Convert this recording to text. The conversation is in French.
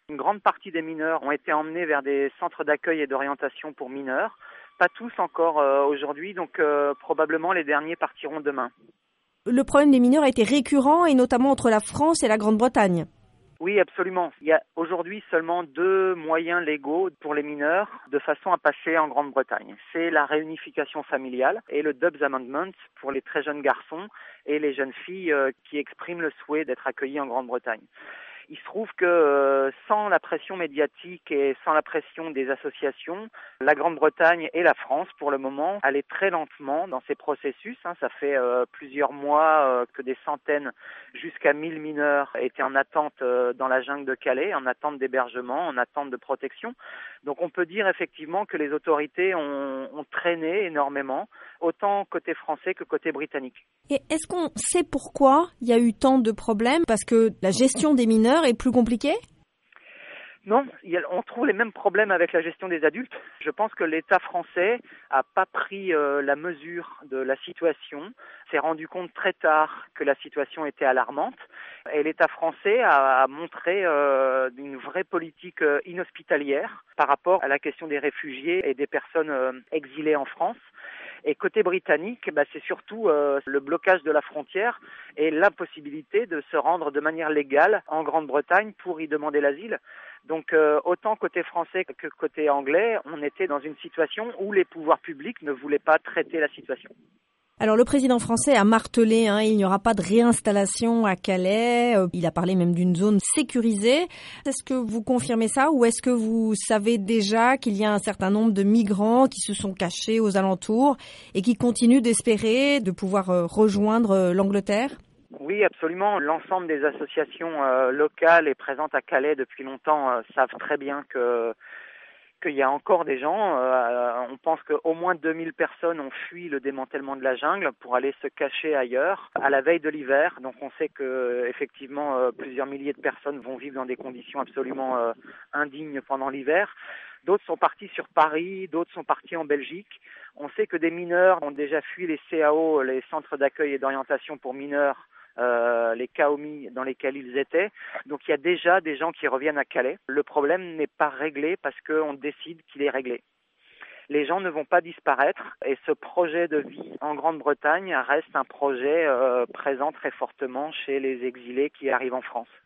Une grande partie des mineurs ont été emmenés vers des centres d'accueil et d'orientation pour mineurs. Pas tous encore aujourd'hui, donc probablement les derniers partiront demain. Le problème des mineurs a été récurrent, et notamment entre la France et la Grande-Bretagne. Oui, absolument. Il y a aujourd'hui seulement 2 moyens légaux pour les mineurs de façon à passer en Grande-Bretagne. C'est la réunification familiale et le Dubs Amendment pour les très jeunes garçons et les jeunes filles qui expriment le souhait d'être accueillis en Grande-Bretagne. Il se trouve que sans la pression médiatique et sans la pression des associations, la Grande-Bretagne et la France, pour le moment, allaient très lentement dans ces processus. Ça fait plusieurs mois que des centaines jusqu'à 1000 mineurs étaient en attente dans la jungle de Calais, en attente d'hébergement, en attente de protection. Donc on peut dire effectivement que les autorités ont traîné énormément, autant côté français que côté britannique. Et est-ce qu'on sait pourquoi il y a eu tant de problèmes? Parce que la gestion des mineurs est plus compliquée? Non, on trouve les mêmes problèmes avec la gestion des adultes. Je pense que l'État français a pas pris la mesure de la situation, s'est rendu compte très tard que la situation était alarmante, et l'État français a montré une vraie politique inhospitalière par rapport à la question des réfugiés et des personnes exilées en France. Et côté britannique, c'est surtout le blocage de la frontière et l'impossibilité de se rendre de manière légale en Grande-Bretagne pour y demander l'asile. Donc autant côté français que côté anglais, on était dans une situation où les pouvoirs publics ne voulaient pas traiter la situation. Alors le président français a martelé, il n'y aura pas de réinstallation à Calais. Il a parlé même d'une zone sécurisée. Est-ce que vous confirmez ça, ou est-ce que vous savez déjà qu'il y a un certain nombre de migrants qui se sont cachés aux alentours et qui continuent d'espérer de pouvoir rejoindre l'Angleterre ? Oui, absolument. L'ensemble des associations locales et présentes à Calais depuis longtemps savent très bien qu'il y a encore des gens. On pense qu'au moins 2000 personnes ont fui le démantèlement de la jungle pour aller se cacher ailleurs à la veille de l'hiver. Donc on sait que effectivement plusieurs milliers de personnes vont vivre dans des conditions absolument indignes pendant l'hiver. D'autres sont partis sur Paris, d'autres sont partis en Belgique. On sait que des mineurs ont déjà fui les CAO, les centres d'accueil et d'orientation pour mineurs, les CAOMI dans lesquels ils étaient. Donc il y a déjà des gens qui reviennent à Calais. Le problème n'est pas réglé parce qu'on décide qu'il est réglé. Les gens ne vont pas disparaître, et ce projet de vie en Grande-Bretagne reste un projet présent très fortement chez les exilés qui arrivent en France.